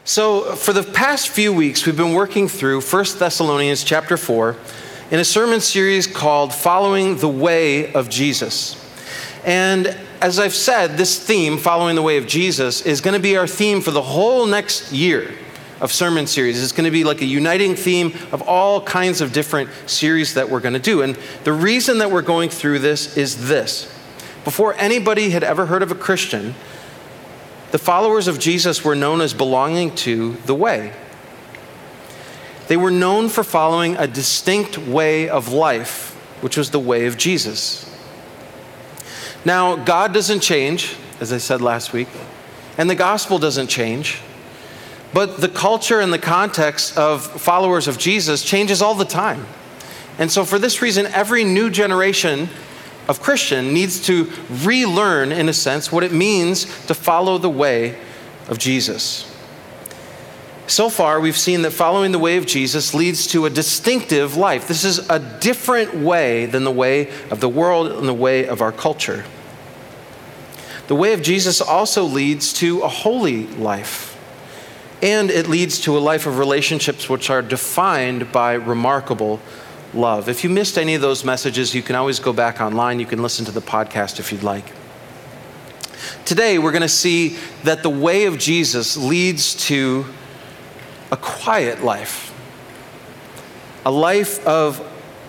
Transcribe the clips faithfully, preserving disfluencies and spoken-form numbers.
So for the past few weeks, we've been working through First Thessalonians chapter four in a sermon series called Following the Way of Jesus. And as I've said, this theme, Following the Way of Jesus, is going to be our theme for the whole next year of sermon series. It's going to be like a uniting theme of all kinds of different series that we're going to do. And the reason that we're going through this is this. Before anybody had ever heard of a Christian, the followers of Jesus were known as belonging to the way. They were known for following a distinct way of life, which was the way of Jesus. Now, God doesn't change, as I said last week, and the gospel doesn't change, but the culture and the context of followers of Jesus changes all the time. And so for this reason, every new generation of Christian needs to relearn, in a sense, what it means to follow the way of Jesus. So far, we've seen that following the way of Jesus leads to a distinctive life. This is a different way than the way of the world and the way of our culture. The way of Jesus also leads to a holy life, and it leads to a life of relationships which are defined by remarkable love. If you missed any of those messages, you can always go back online. You can listen to the podcast if you'd like. Today, we're going to see that the way of Jesus leads to a quiet life, a life of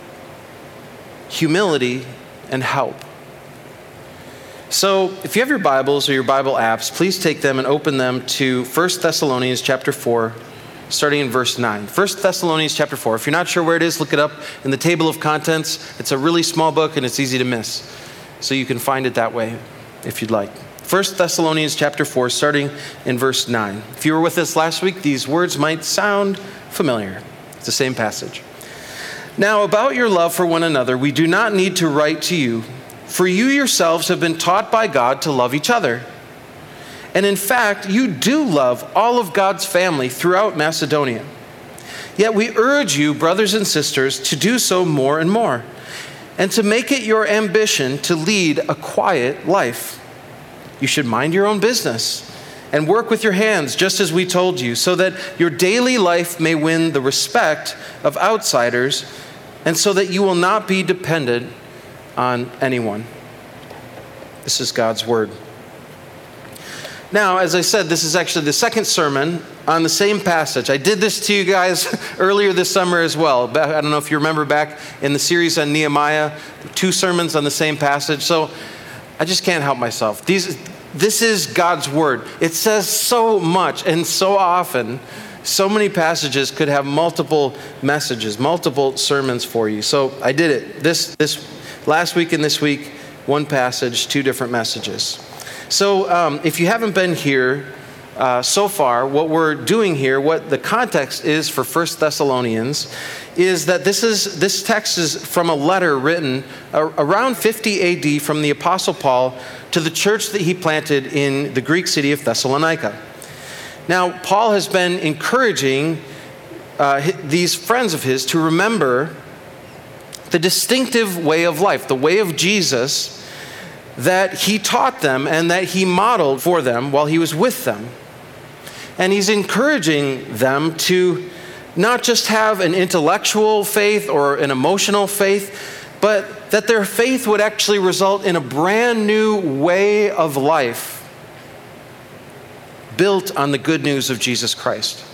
humility and help. So if you have your Bibles or your Bible apps, please take them and open them to First Thessalonians chapter four, starting in verse nine. First Thessalonians chapter four. If you're not sure where it is, look it up in the table of contents. It's a really small book and it's easy to miss. So you can find it that way if you'd like. First Thessalonians chapter four, starting in verse nine. If you were with us last week, these words might sound familiar. It's the same passage. Now about your love for one another, we do not need to write to you, for you yourselves have been taught by God to love each other. And in fact, you do love all of God's family throughout Macedonia. Yet we urge you, brothers and sisters, to do so more and more, and to make it your ambition to lead a quiet life. You should mind your own business and work with your hands, just as we told you, so that your daily life may win the respect of outsiders, and so that you will not be dependent on anyone. This is God's word. Now, as I said, this is actually the second sermon on the same passage. I did this to you guys earlier this summer as well. I don't know if you remember back in the series on Nehemiah, two sermons on the same passage. So I just can't help myself. These, this is God's word. It says so much and so often. So many passages could have multiple messages, multiple sermons for you. So I did it. This, this last week and this week, one passage, two different messages. So um, if you haven't been here uh, so far, what we're doing here, what the context is for First Thessalonians, is that this is this text is from a letter written uh, around fifty A D from the Apostle Paul to the church that he planted in the Greek city of Thessalonica. Now, Paul has been encouraging uh, these friends of his to remember the distinctive way of life, the way of Jesus, that he taught them and that he modeled for them while he was with them. And he's encouraging them to not just have an intellectual faith or an emotional faith, but that their faith would actually result in a brand new way of life built on the good news of Jesus Christ.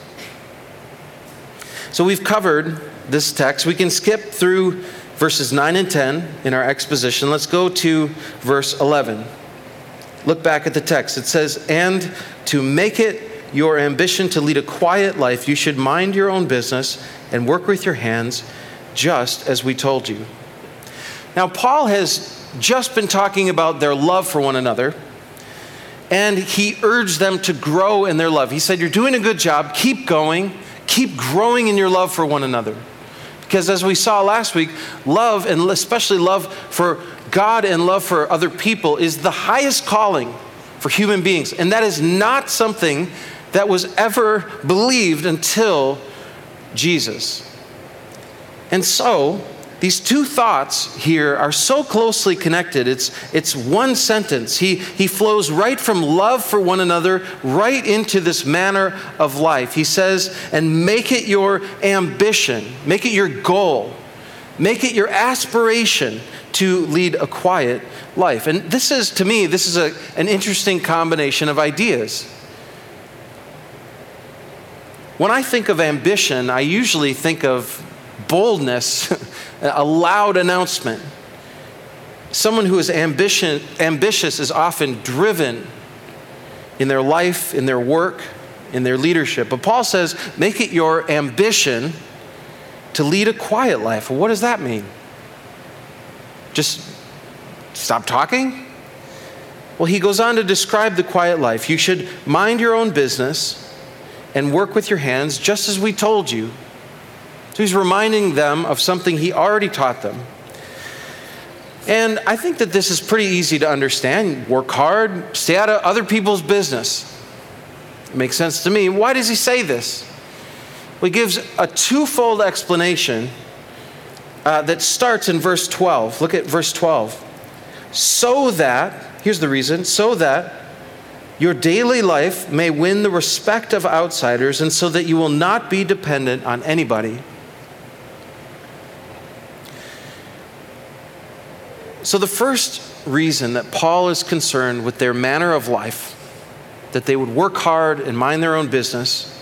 So we've covered this text. We can skip through verses nine and ten in our exposition. Let's go to verse eleven. Look back at the text. It says, "And to make it your ambition to lead a quiet life, you should mind your own business and work with your hands, just as we told you." Now, Paul has just been talking about their love for one another, and he urged them to grow in their love. He said, you're doing a good job. Keep going. Keep growing in your love for one another. Because as we saw last week, love, and especially love for God and love for other people, is the highest calling for human beings. And that is not something that was ever believed until Jesus. And so, These two thoughts here are so closely connected. It's, it's one sentence. He, he flows right from love for one another right into this manner of life. He says, and make it your ambition, make it your goal, make it your aspiration to lead a quiet life. And this is, to me, this is a, an interesting combination of ideas. When I think of ambition, I usually think of boldness, a loud announcement. Someone who is ambition, ambitious is often driven in their life, in their work, in their leadership. But Paul says, make it your ambition to lead a quiet life. Well, what does that mean? Just stop talking? Well, he goes on to describe the quiet life. You should mind your own business and work with your hands, just as we told you. So he's reminding them of something he already taught them. And I think that this is pretty easy to understand. Work hard, stay out of other people's business. It makes sense to me. Why does he say this? Well, he gives a twofold explanation uh, that starts in verse twelve. Look at verse twelve. So that, here's the reason, so that your daily life may win the respect of outsiders, and so that you will not be dependent on anybody. So the first reason that Paul is concerned with their manner of life, that they would work hard and mind their own business,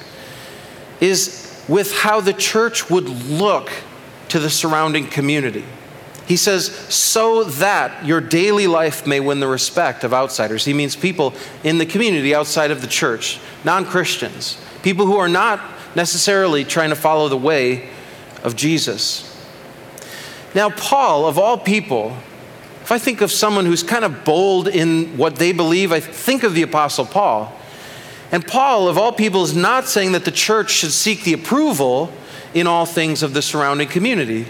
is with how the church would look to the surrounding community. He says, so that your daily life may win the respect of outsiders. He means people in the community outside of the church, non-Christians, people who are not necessarily trying to follow the way of Jesus. Now, Paul, of all people, if I think of someone who's kind of bold in what they believe, I think of the Apostle Paul. And Paul, of all people, is not saying that the church should seek the approval in all things of the surrounding community.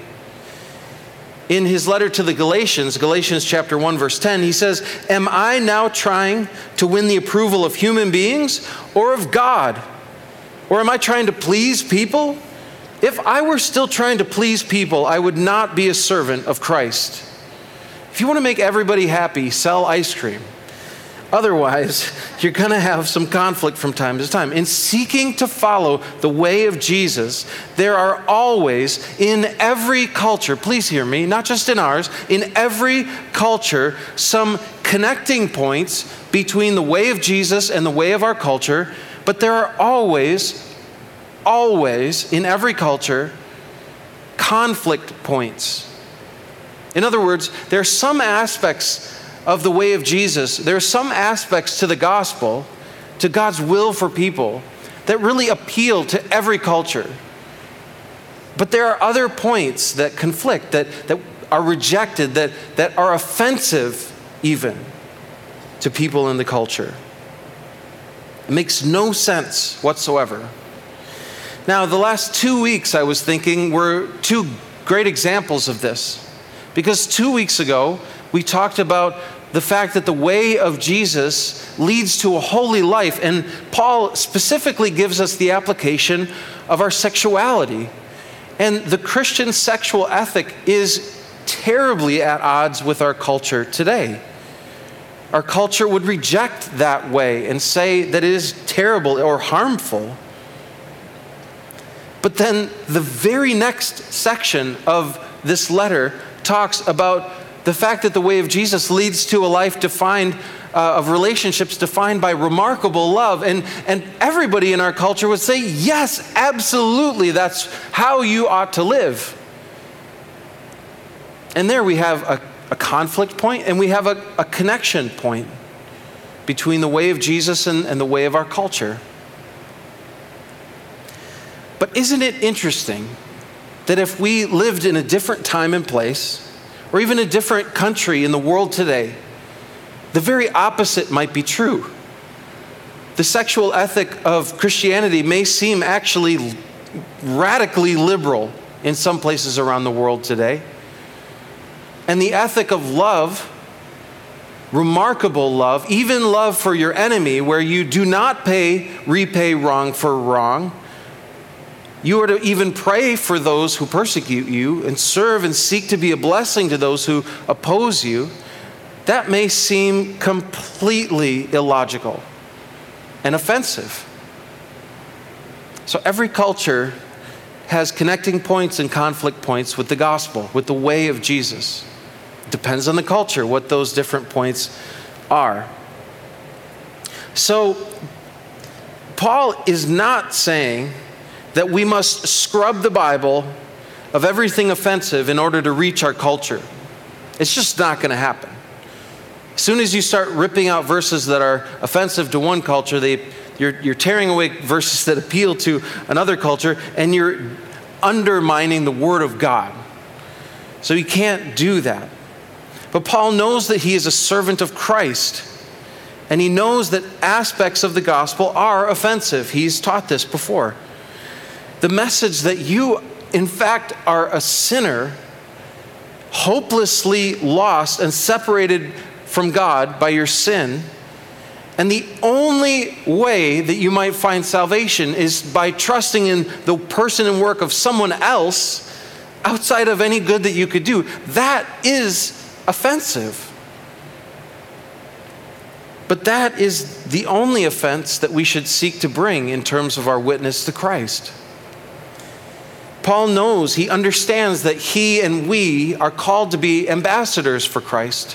In his letter to the Galatians, Galatians chapter one, verse ten, he says, am I now trying to win the approval of human beings or of God? Or am I trying to please people? If I were still trying to please people, I would not be a servant of Christ. If you want to make everybody happy, sell ice cream. Otherwise, you're going to have some conflict from time to time. In seeking to follow the way of Jesus, there are always, in every culture, please hear me, not just in ours, in every culture, some connecting points between the way of Jesus and the way of our culture. But there are always, always, in every culture, conflict points. In other words, there are some aspects of the way of Jesus, there are some aspects to the gospel, to God's will for people, that really appeal to every culture. But there are other points that conflict, that, that are rejected, that, that are offensive even to people in the culture. It makes no sense whatsoever. Now, the last two weeks I was thinking were two great examples of this. Because two weeks ago, we talked about the fact that the way of Jesus leads to a holy life. And Paul specifically gives us the application of our sexuality. And the Christian sexual ethic is terribly at odds with our culture today. Our culture would reject that way and say that it is terrible or harmful. But then the very next section of this letter talks about the fact that the way of Jesus leads to a life defined uh, of relationships defined by remarkable love. And, and everybody in our culture would say, yes, absolutely, that's how you ought to live. And there we have a, a conflict point and we have a, a connection point between the way of Jesus and, and the way of our culture. But isn't it interesting that if we lived in a different time and place, or even a different country in the world today, the very opposite might be true. The sexual ethic of Christianity may seem actually radically liberal in some places around the world today. And the ethic of love, remarkable love, even love for your enemy, where you do not pay, repay wrong for wrong, You are to even pray for those who persecute you and serve and seek to be a blessing to those who oppose you. That may seem completely illogical and offensive. So every culture has connecting points and conflict points with the gospel, with the way of Jesus. It depends on the culture what those different points are. So Paul is not saying that we must scrub the Bible of everything offensive in order to reach our culture. It's just not going to happen. As soon as you start ripping out verses that are offensive to one culture, they, you're, you're tearing away verses that appeal to another culture, and you're undermining the Word of God. So you can't do that. But Paul knows that he is a servant of Christ, and he knows that aspects of the gospel are offensive. He's taught this before. The message that you, in fact, are a sinner, hopelessly lost and separated from God by your sin, and the only way that you might find salvation is by trusting in the person and work of someone else outside of any good that you could do. That is offensive. But that is the only offense that we should seek to bring in terms of our witness to Christ. Paul knows, he understands that he and we are called to be ambassadors for Christ.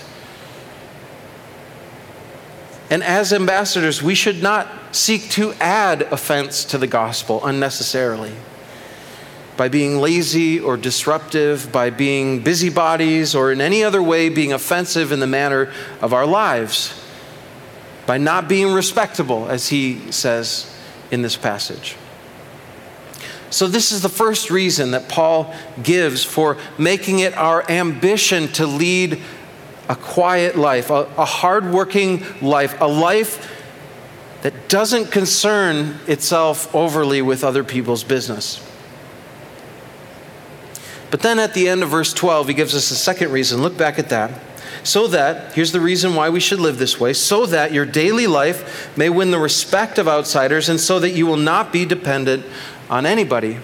And as ambassadors, we should not seek to add offense to the gospel unnecessarily by being lazy or disruptive, by being busybodies, or in any other way being offensive in the manner of our lives, by not being respectable, as he says in this passage. So this is the first reason that Paul gives for making it our ambition to lead a quiet life, a, a hardworking life, a life that doesn't concern itself overly with other people's business. But then at the end of verse twelve, he gives us a second reason. Look back at that. So that, here's the reason why we should live this way, so that your daily life may win the respect of outsiders, and so that you will not be dependent on anybody.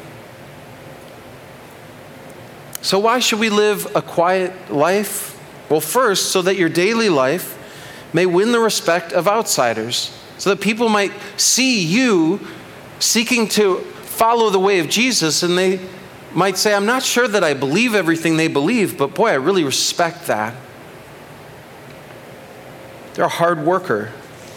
So why should we live a quiet life? Well, first, so that your daily life may win the respect of outsiders, so that people might see you seeking to follow the way of Jesus, and they might say, I'm not sure that I believe everything they believe, but boy, I really respect that. They're a hard worker.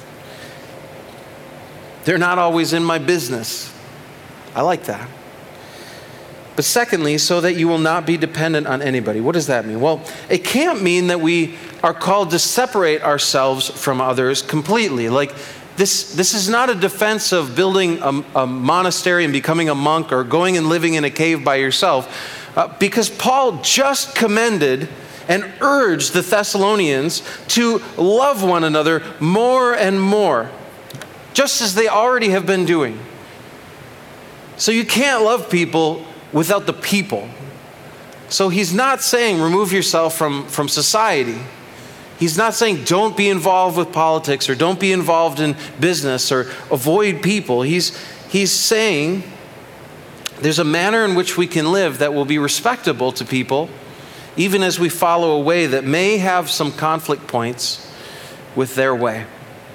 They're not always in my business. I like that. But secondly, so that you will not be dependent on anybody. What does that mean? Well, it can't mean that we are called to separate ourselves from others completely. Like this, this is not a defense of building a, a monastery and becoming a monk or going and living in a cave by yourself. Uh, because Paul just commended and urged the Thessalonians to love one another more and more, just as they already have been doing. So you can't love people without the people. So he's not saying remove yourself from, from society. He's not saying don't be involved with politics or don't be involved in business or avoid people. He's, he's saying there's a manner in which we can live that will be respectable to people, even as we follow a way that may have some conflict points with their way.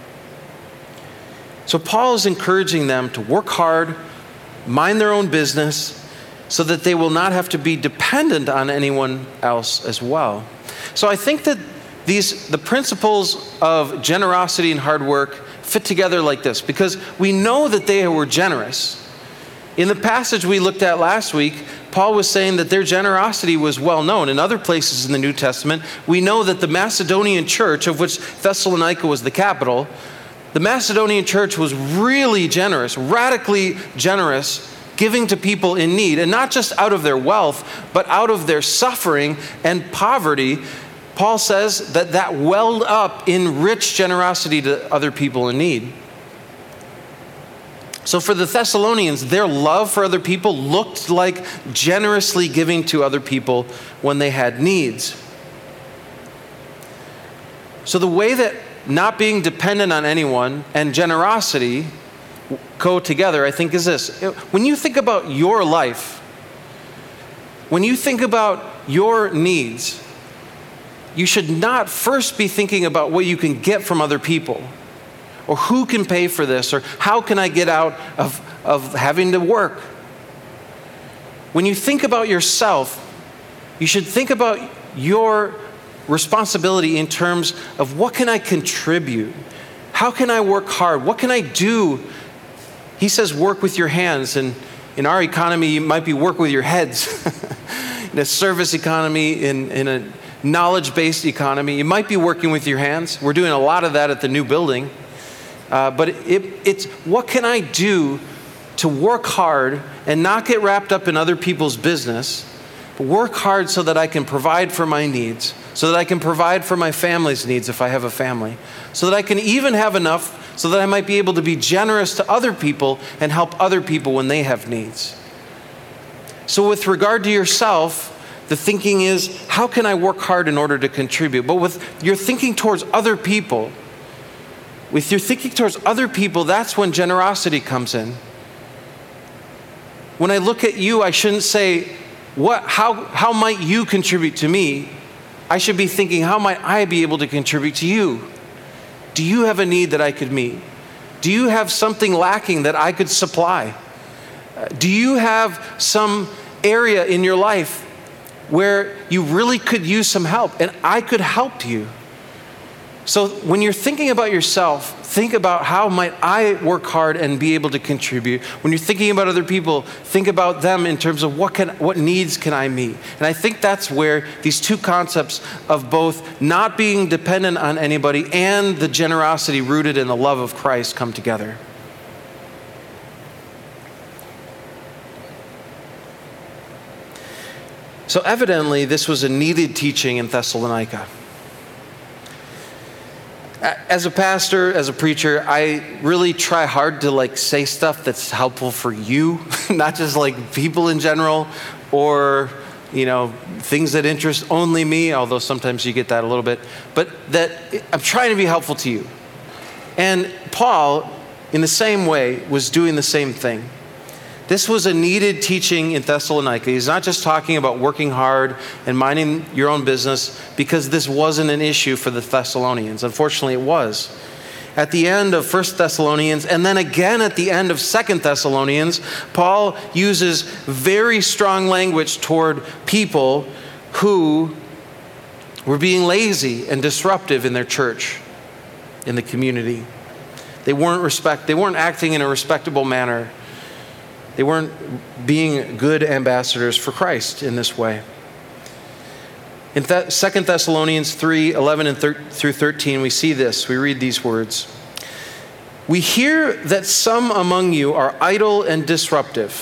So Paul is encouraging them to work hard, mind their own business, so that they will not have to be dependent on anyone else as well. So I think that these the principles of generosity and hard work fit together like this, because we know that they were generous. In the passage we looked at last week, Paul was saying that their generosity was well known. In other places in the New Testament, we know that the Macedonian church, of which Thessalonica was the capital, the Macedonian church was really generous, radically generous, giving to people in need, and not just out of their wealth, but out of their suffering and poverty. Paul says that that welled up in rich generosity to other people in need. So for the Thessalonians, their love for other people looked like generously giving to other people when they had needs. So the way that not being dependent on anyone and generosity go together, I think, is this. When you think about your life, when you think about your needs, you should not first be thinking about what you can get from other people, or who can pay for this, or how can I get out of, of having to work. When you think about yourself, you should think about your responsibility in terms of what can I contribute? How can I work hard? What can I do? He says work with your hands, and in our economy, it might be work with your heads. In a service economy, in, in a knowledge-based economy, you might be working with your hands. We're doing a lot of that at the new building. Uh, but it, it's what can I do to work hard and not get wrapped up in other people's business, but work hard so that I can provide for my needs, so that I can provide for my family's needs if I have a family, so that I can even have enough so that I might be able to be generous to other people and help other people when they have needs. So with regard to yourself, the thinking is, how can I work hard in order to contribute? But with your thinking towards other people, with your thinking towards other people, that's when generosity comes in. When I look at you, I shouldn't say, what, how, how might you contribute to me? I should be thinking, how might I be able to contribute to you? Do you have a need that I could meet? Do you have something lacking that I could supply? Do you have some area in your life where you really could use some help and I could help you? So when you're thinking about yourself, think about how might I work hard and be able to contribute. When you're thinking about other people, think about them in terms of what can, what needs can I meet? And I think that's where these two concepts of both not being dependent on anybody and the generosity rooted in the love of Christ come together. So evidently, this was a needed teaching in Thessalonica. As a pastor, as a preacher, I really try hard to like say stuff that's helpful for you, not just like people in general, or you know, things that interest only me, although sometimes you get that a little bit, but that I'm trying to be helpful to you. And Paul, in the same way, was doing the same thing. This was a needed teaching in Thessalonica. He's not just talking about working hard and minding your own business, because this wasn't an issue for the Thessalonians. Unfortunately, it was. At the end of First Thessalonians, and then again at the end of Second Thessalonians, Paul uses very strong language toward people who were being lazy and disruptive in their church, in the community. They weren't respect. They weren't acting in a respectable manner. They weren't being good ambassadors for Christ in this way. In Th- Second Thessalonians three, eleven and thir- through thirteen, we see this. We read these words. We hear that some among you are idle and disruptive.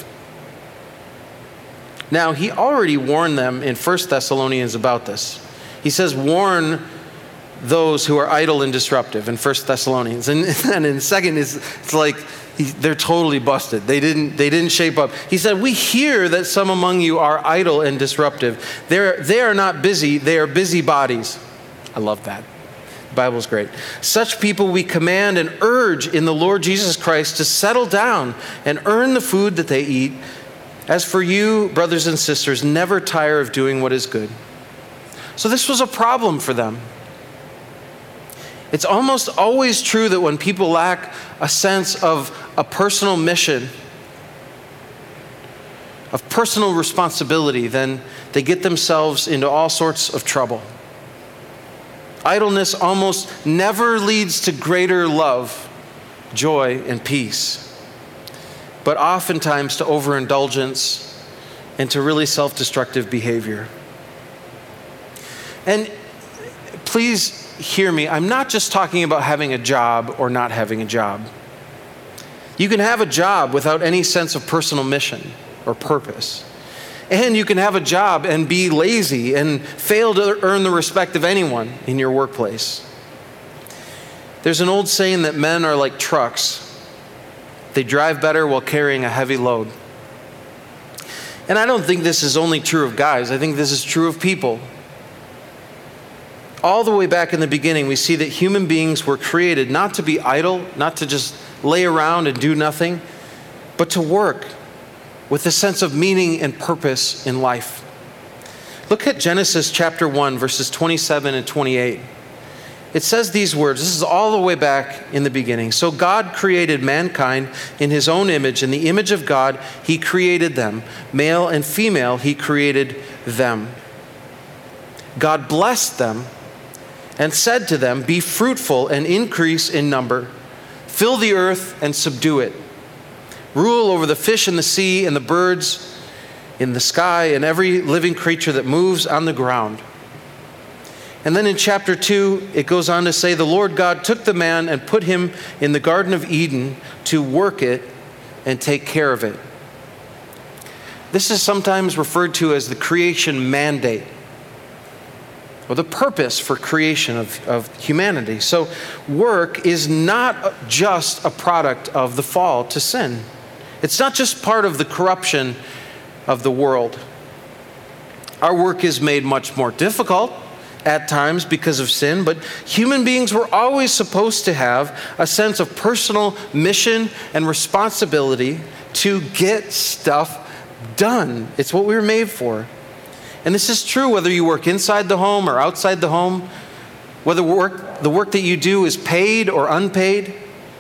Now, he already warned them in First Thessalonians about this. He says, warn those who are idle and disruptive in First Thessalonians. And, and in Second, it's, it's like, they're totally busted. They didn't, they didn't shape up. He said, we hear that some among you are idle and disruptive. They're, they are not busy. They are busybodies. I love that. The Bible's great. Such people we command and urge in the Lord Jesus Christ to settle down and earn the food that they eat. As for you, brothers and sisters, never tire of doing what is good. So this was a problem for them. It's almost always true that when people lack a sense of a personal mission, of personal responsibility, then they get themselves into all sorts of trouble. Idleness almost never leads to greater love, joy, and peace, but oftentimes to overindulgence and to really self-destructive behavior. And please hear me, I'm not just talking about having a job or not having a job. You can have a job without any sense of personal mission or purpose. And you can have a job and be lazy and fail to earn the respect of anyone in your workplace. There's an old saying that men are like trucks. They drive better while carrying a heavy load. And I don't think this is only true of guys. I think this is true of people. All the way back in the beginning, we see that human beings were created not to be idle, not to just lay around and do nothing, but to work with a sense of meaning and purpose in life. Look at Genesis chapter one, verses twenty-seven and twenty-eight. It says these words. This is all the way back in the beginning. So God created mankind in his own image. In the image of God, he created them. Male and female, he created them. God blessed them and said to them, be fruitful and increase in number. Fill the earth and subdue it. Rule over the fish in the sea and the birds in the sky and every living creature that moves on the ground. And then in chapter two, it goes on to say, the Lord God took the man and put him in the Garden of Eden to work it and take care of it. This is sometimes referred to as the creation mandate, or the purpose for creation of, of humanity. So work is not just a product of the fall to sin. It's not just part of the corruption of the world. Our work is made much more difficult at times because of sin, but human beings were always supposed to have a sense of personal mission and responsibility to get stuff done. It's what we were made for. And this is true whether you work inside the home or outside the home, whether work, the work that you do is paid or unpaid,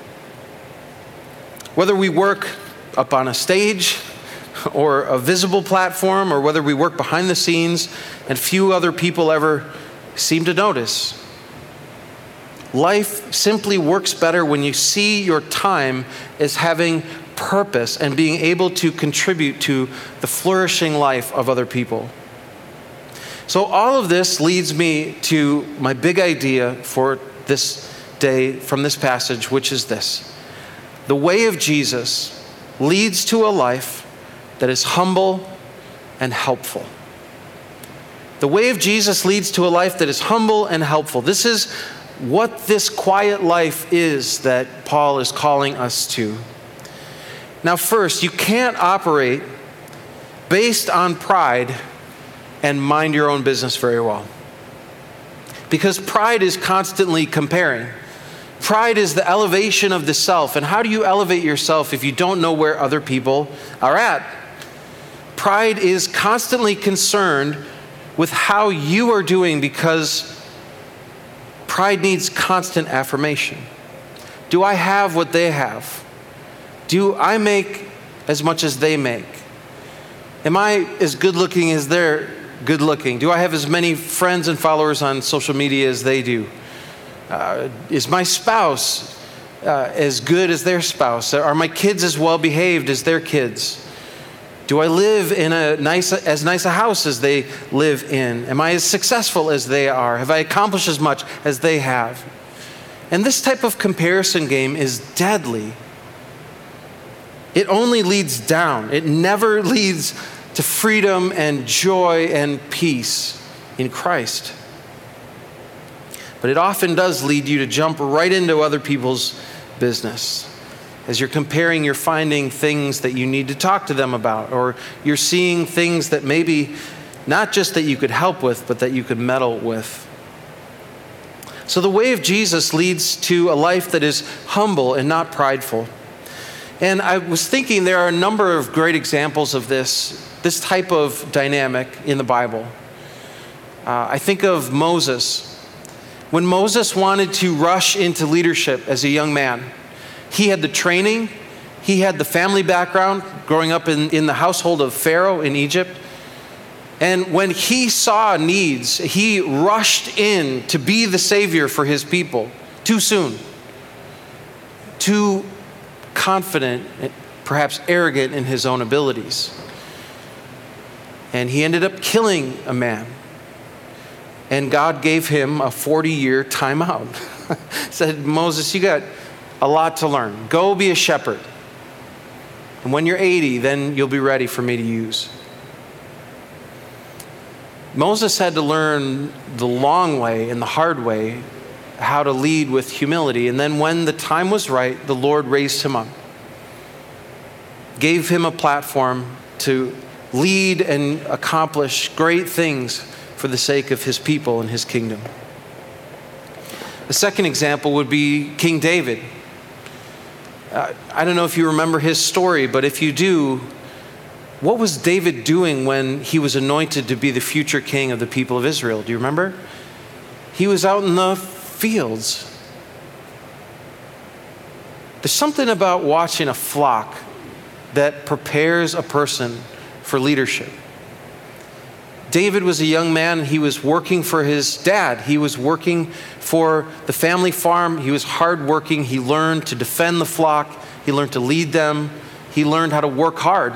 whether we work up on a stage or a visible platform, or whether we work behind the scenes and few other people ever seem to notice. Life simply works better when you see your time as having purpose and being able to contribute to the flourishing life of other people. So all of this leads me to my big idea for this day from this passage, which is this. The way of Jesus leads to a life that is humble and helpful. The way of Jesus leads to a life that is humble and helpful. This is what this quiet life is that Paul is calling us to. Now, first, you can't operate based on pride and mind your own business very well. Because pride is constantly comparing. Pride is the elevation of the self. And how do you elevate yourself if you don't know where other people are at? Pride is constantly concerned with how you are doing, because pride needs constant affirmation. Do I have what they have? Do I make as much as they make? Am I as good looking as they're good looking? Do I have as many friends and followers on social media as they do? Uh, is my spouse uh, as good as their spouse? Are my kids as well behaved as their kids? Do I live in a nice, as nice a house as they live in? Am I as successful as they are? Have I accomplished as much as they have? And this type of comparison game is deadly. It only leads down. It never leads to freedom and joy and peace in Christ. But it often does lead you to jump right into other people's business. As you're comparing, you're finding things that you need to talk to them about, or you're seeing things that maybe not just that you could help with, but that you could meddle with. So the way of Jesus leads to a life that is humble and not prideful. And I was thinking there are a number of great examples of this, this type of dynamic in the Bible. Uh, I think of Moses. When Moses wanted to rush into leadership as a young man, he had the training, he had the family background, growing up in, in the household of Pharaoh in Egypt. And when he saw needs, he rushed in to be the savior for his people too soon. Too confident, perhaps arrogant in his own abilities. And he ended up killing a man. And God gave him a forty-year timeout. Said, Moses, you got a lot to learn. Go be a shepherd. And when you're eighty, then you'll be ready for me to use. Moses had to learn the long way and the hard way how to lead with humility. And then when the time was right, the Lord raised him up. Gave him a platform to lead and accomplish great things for the sake of his people and his kingdom. The second example would be King David. Uh, I don't know if you remember his story, but if you do, what was David doing when he was anointed to be the future king of the people of Israel? Do you remember? He was out in the fields. There's something about watching a flock that prepares a person for leadership. David was a young man. He was working for his dad. He was working for the family farm. He was hardworking. He learned to defend the flock. He learned to lead them. He learned how to work hard.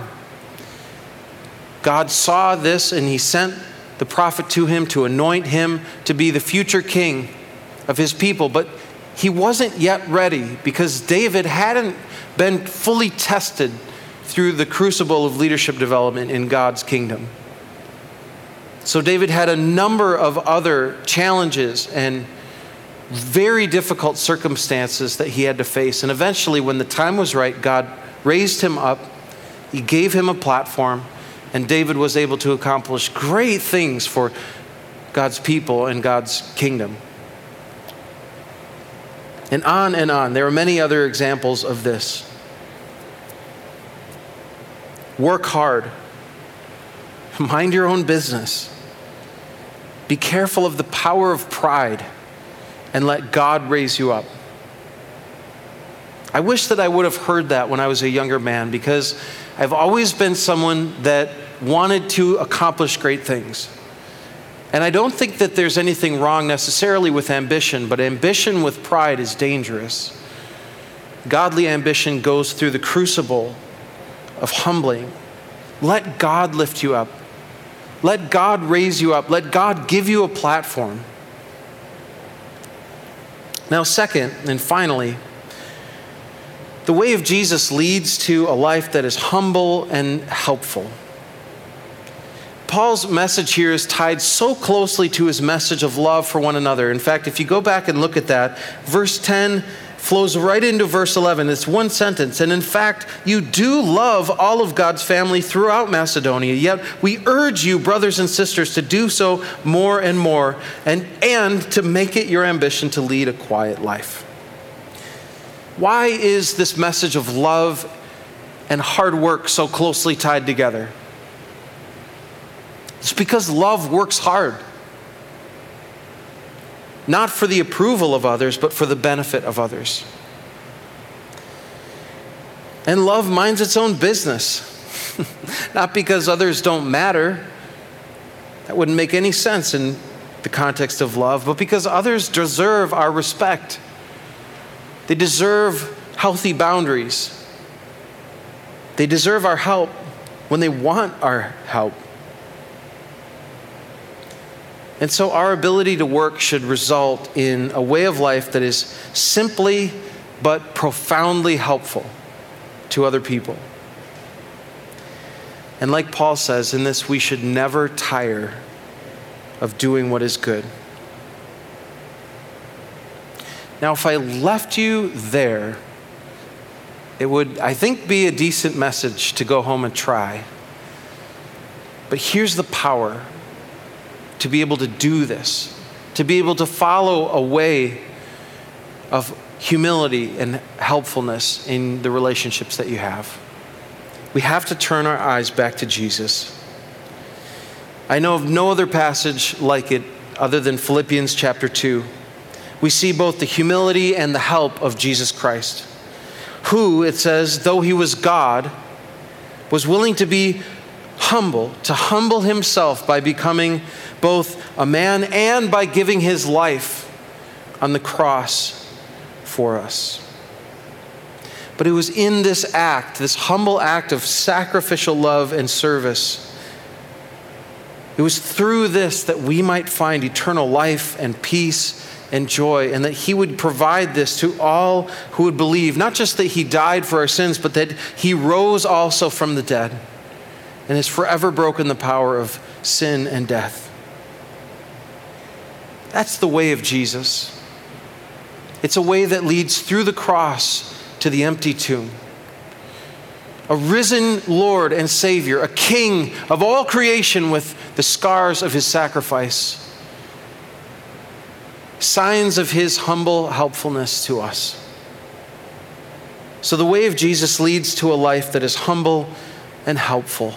God saw this and he sent the prophet to him to anoint him to be the future king of his people. But he wasn't yet ready because David hadn't been fully tested through the crucible of leadership development in God's kingdom. So David had a number of other challenges and very difficult circumstances that he had to face. And eventually, when the time was right, God raised him up. He gave him a platform, and David was able to accomplish great things for God's people and God's kingdom. And on and on. There are many other examples of this. Work hard. Mind your own business. Be careful of the power of pride and let God raise you up. I wish that I would have heard that when I was a younger man, because I've always been someone that wanted to accomplish great things. And I don't think that there's anything wrong necessarily with ambition, but ambition with pride is dangerous. Godly ambition goes through the crucible of humbling. Let God lift you up. Let God raise you up. Let God give you a platform. Now, second and finally, the way of Jesus leads to a life that is humble and helpful. Paul's message here is tied so closely to his message of love for one another. In fact, if you go back and look at that, verse ten flows right into verse eleven. It's one sentence. And in fact, you do love all of God's family throughout Macedonia. Yet we urge you, brothers and sisters, to do so more and more, and, and to make it your ambition to lead a quiet life. Why is this message of love and hard work so closely tied together? It's because love works hard. Not for the approval of others, but for the benefit of others. And love minds its own business. Not because others don't matter. That wouldn't make any sense in the context of love, but because others deserve our respect. They deserve healthy boundaries. They deserve our help when they want our help. And so our ability to work should result in a way of life that is simply but profoundly helpful to other people. And like Paul says in this, we should never tire of doing what is good. Now, if I left you there, it would, I think, be a decent message to go home and try. But here's the power to be able to do this, to be able to follow a way of humility and helpfulness in the relationships that you have. We have to turn our eyes back to Jesus. I know of no other passage like it other than Philippians chapter two. We see both the humility and the help of Jesus Christ, who, it says, though he was God, was willing to be humble, to humble himself by becoming both a man and by giving his life on the cross for us. But it was in this act, this humble act of sacrificial love and service, it was through this that we might find eternal life and peace and joy, and that he would provide this to all who would believe, not just that he died for our sins, but that he rose also from the dead and has forever broken the power of sin and death. That's the way of Jesus. It's a way that leads through the cross to the empty tomb. A risen Lord and Savior, a King of all creation with the scars of his sacrifice. Signs of his humble helpfulness to us. So the way of Jesus leads to a life that is humble and helpful.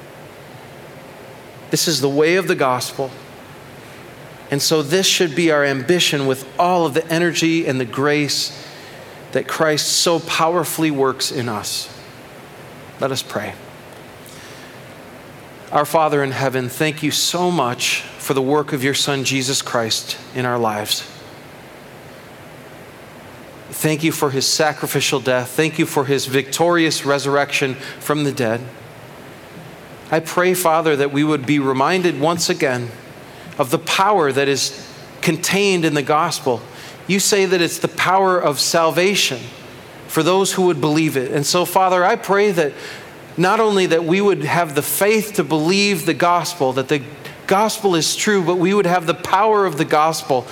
This is the way of the gospel. And so this should be our ambition with all of the energy and the grace that Christ so powerfully works in us. Let us pray. Our Father in heaven, thank you so much for the work of your Son, Jesus Christ, in our lives. Thank you for his sacrificial death. Thank you for his victorious resurrection from the dead. I pray, Father, that we would be reminded once again of the power that is contained in the gospel. You say that it's the power of salvation for those who would believe it. And so, Father, I pray that not only that we would have the faith to believe the gospel, that the gospel is true, but we would have the power of the gospel,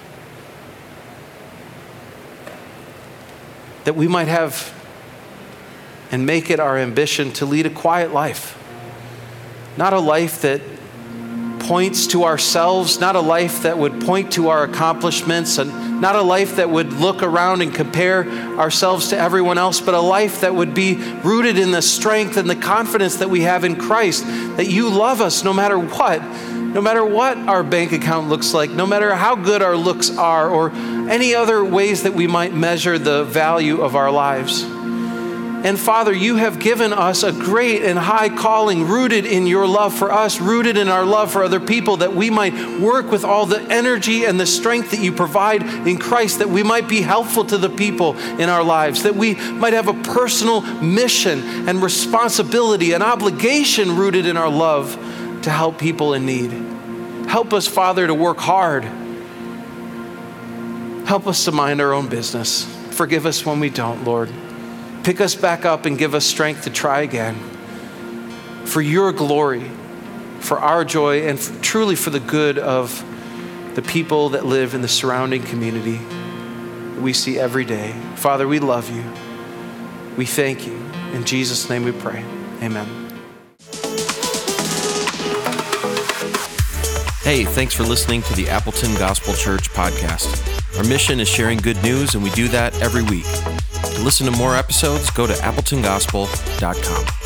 that we might have and make it our ambition to lead a quiet life. Not a life that points to ourselves, not a life that would point to our accomplishments, and not a life that would look around and compare ourselves to everyone else, but a life that would be rooted in the strength and the confidence that we have in Christ, that you love us no matter what, no matter what our bank account looks like, no matter how good our looks are, or any other ways that we might measure the value of our lives. And Father, you have given us a great and high calling rooted in your love for us, rooted in our love for other people, that we might work with all the energy and the strength that you provide in Christ, that we might be helpful to the people in our lives, that we might have a personal mission and responsibility and obligation rooted in our love to help people in need. Help us, Father, to work hard. Help us to mind our own business. Forgive us when we don't, Lord. Pick us back up and give us strength to try again. For your glory, for our joy, and for, truly for the good of the people that live in the surrounding community that we see every day. Father, we love you. We thank you. In Jesus' name we pray. Amen. Hey, thanks for listening to the Appleton Gospel Church podcast. Our mission is sharing good news, and we do that every week. To listen to more episodes, go to appleton gospel dot com.